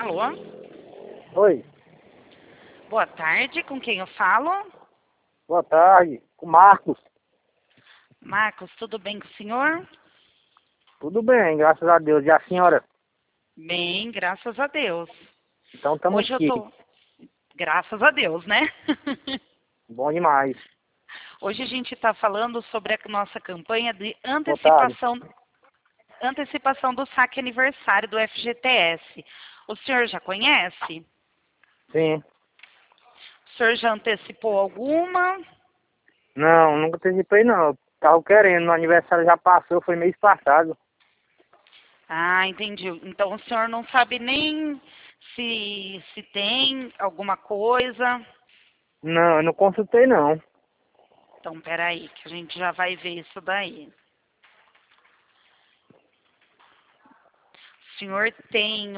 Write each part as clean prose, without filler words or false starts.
Alô? Oi, Boa tarde, com quem eu falo? boa tarde. Com o Marcos. Marcos, tudo bem com o senhor? Tudo bem, graças a Deus. E a senhora? Bem, graças a Deus. Então estamos Hoje eu aqui. tô... Graças a Deus, né? Bom demais. Hoje a gente está falando sobre a nossa campanha de Boa tarde. antecipação do saque aniversário do FGTS. O senhor já conhece? Sim. O senhor já antecipou alguma? Não, nunca antecipei não. Eu tava querendo, meu aniversário já passou, foi mês passado. Ah, entendi. Então o senhor não sabe nem se tem alguma coisa. Não, eu não consultei não. Então, peraí, que a gente já vai ver isso daí. O senhor tem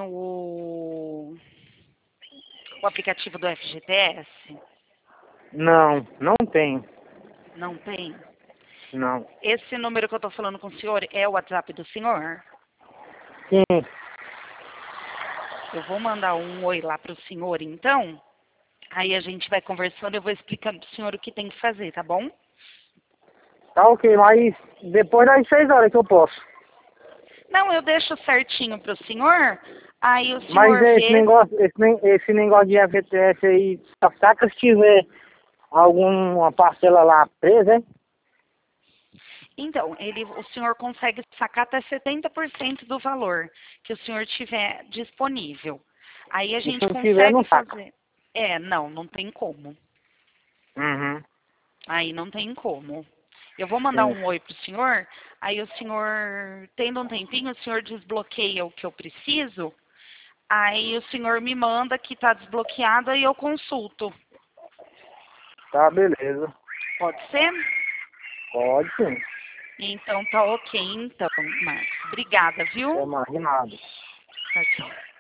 o aplicativo do FGTS? Não, não tenho. Não tem? Não. Esse número que eu estou falando com o senhor é o WhatsApp do senhor? Sim, Eu vou mandar um oi lá para o senhor, então. Aí a gente vai conversando e eu vou explicando para o senhor o que tem que fazer, tá bom? tá ok, mas depois das 6 horas que eu posso. Não, eu deixo certinho para o senhor. Aí o Mas senhor vê. esse negócio de FGTS aí, só saca se tiver alguma parcela lá presa, hein? Então, o senhor consegue sacar até 70% do valor que o senhor tiver disponível. Aí a E se gente não tiver, consegue não saca. fazer. Não tem como. Uhum. Aí não tem como. Eu vou mandar Sim. um oi pro senhor, aí o senhor, tendo um tempinho, o senhor desbloqueia o que eu preciso, aí o senhor me manda que está desbloqueado e eu consulto. Tá, beleza. Pode ser? Pode sim. Então tá ok, então, Marcos. Obrigada, Até viu? mais, de nada. Tchau, tchau.